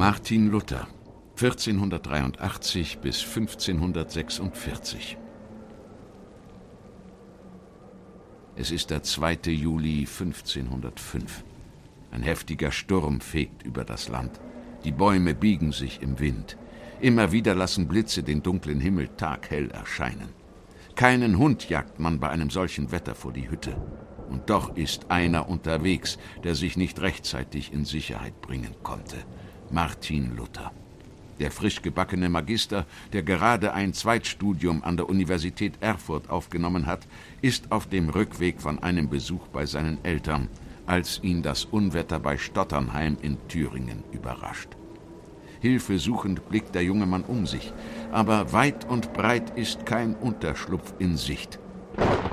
Martin Luther, 1483 bis 1546. Es ist der 2. Juli 1505. Ein heftiger Sturm fegt über das Land. Die Bäume biegen sich im Wind. Immer wieder lassen Blitze den dunklen Himmel taghell erscheinen. Keinen Hund jagt man bei einem solchen Wetter vor die Hütte. Und doch ist einer unterwegs, der sich nicht rechtzeitig in Sicherheit bringen konnte. Martin Luther. Der frisch gebackene Magister, der gerade ein Zweitstudium an der Universität Erfurt aufgenommen hat, ist auf dem Rückweg von einem Besuch bei seinen Eltern, als ihn das Unwetter bei Stotternheim in Thüringen überrascht. Hilfesuchend blickt der junge Mann um sich, aber weit und breit ist kein Unterschlupf in Sicht.